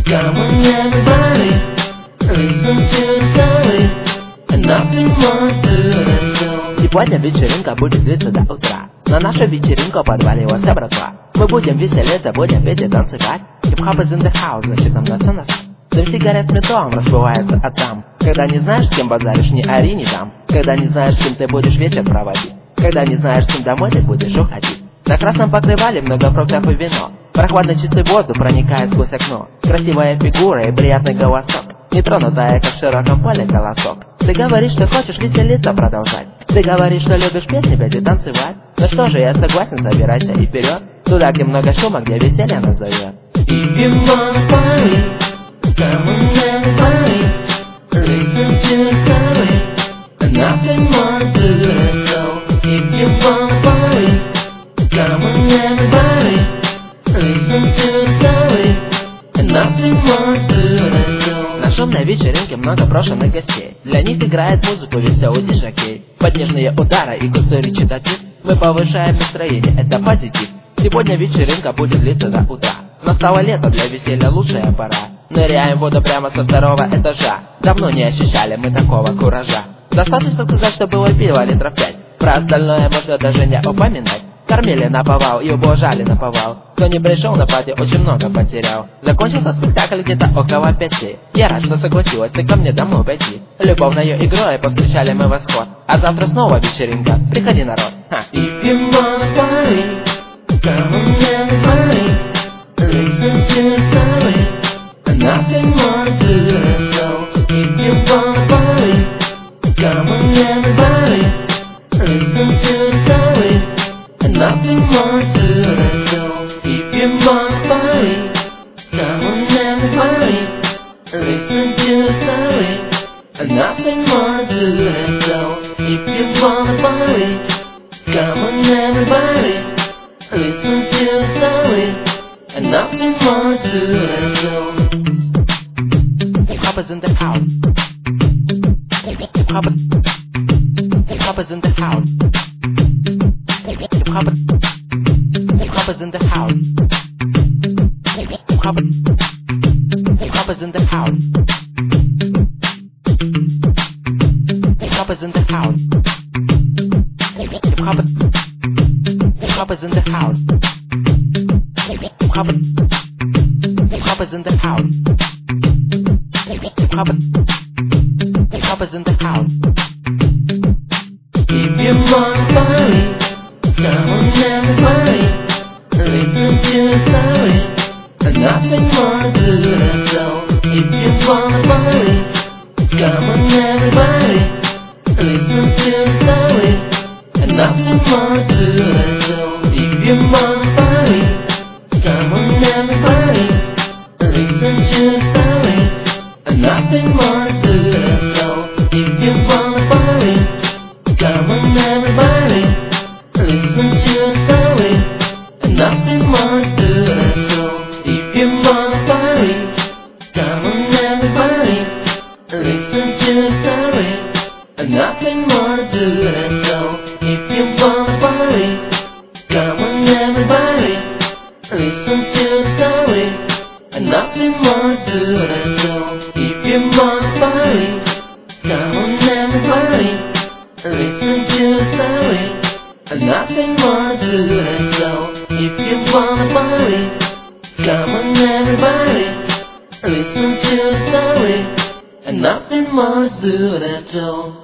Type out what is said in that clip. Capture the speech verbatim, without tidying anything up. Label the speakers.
Speaker 1: Come on everybody, listen to the story, and nothing more to the show.
Speaker 2: Сегодня вечеринка будет длиться до утра. На нашу вечеринку подвалилась братва. Мы будем веселиться, будем петь и танцевать. Hip-hop is in the house, значит нам на все насрать. Дым сигарет с ментолом расплывается от там. Когда не знаешь, с кем базаришь, не ори, не там. Когда не знаешь, с кем ты будешь вечер проводить. Когда не знаешь, с кем домой ты будешь уходить. На красном покрывале много фруктов и вино. Прохладный чистый воздух проникает сквозь окно. Красивая фигура и приятный голосок. Нетронутая, как в широком поле, колосок. Ты говоришь, что хочешь веселиться продолжать. Ты говоришь, что любишь песни петь и танцевать. Ну что же, я согласен, собирайся и вперед. Туда, где много шума, где веселье нас зовет.
Speaker 1: If you wanna party, come on everybody, listen to the story, and nothing more to the show. If you wanna party, come on everybody, listen to the story, and nothing more to the show.
Speaker 2: На шумной вечеринке много брошенных гостей. Для них играет музыку веселый диджей. Под нежные удары и густой речитатив мы повышаем настроение, это позитив. Сегодня вечеринка будет длиться до утра. Настало лето, для веселья лучшая пора. Ныряем в воду прямо со второго этажа. Давно не ощущали мы такого куража. Достаточно сказать, что было пиво литров пять. Про остальное можно даже не упоминать. Кормили наповал и ублажали наповал. Кто не пришел на пати, очень много потерял. Закончился спектакль где-то около пяти. Я рад, что согласилась ты ко мне домой пойти. Любовною игрой повстречали мы восход. А завтра снова вечеринка, приходи, народ. Ха.
Speaker 1: If you wanna party, come on everybody, listen to the story, and nothing more to the show. If you wanna party, come on everybody, listen to the story, and nothing more to the show. If you wanna party, come on everybody, listen to the story, and nothing more to the show. If you wanna party, come on everybody, listen to the story, and nothing more to the show.
Speaker 2: Hip-hop is in the house. Hip-hop Hip-hop is in the house. Hip-hop Hip-hop is in the house. Hip-hop Hip-hop is in the house. Hip-hop is in the house. Hip-hop Hip-hop is in the house. Hip-hop Hip-hop is in the house. Hip-hop Hip-hop is in the house.
Speaker 1: If you wanna party, come on everybody, listen to the story, and nothing more to the show. If you wanna party, come on everybody, listen to the story, and nothing more to the show. If you wanna party, come on everybody, listen to the story, and nothing more to the show. If you wanna party, come on everybody, listen to the story, and nothing more to the show. If you wanna party, come on everybody, listen to the story, and nothing more to the show. If you wanna party, come on everybody, listen to the story, and nothing more to the show. If you wanna party, come on everybody, listen to the story, and nothing more to the show. If you wanna party, come on everybody, listen to the story, and nothing more to the show.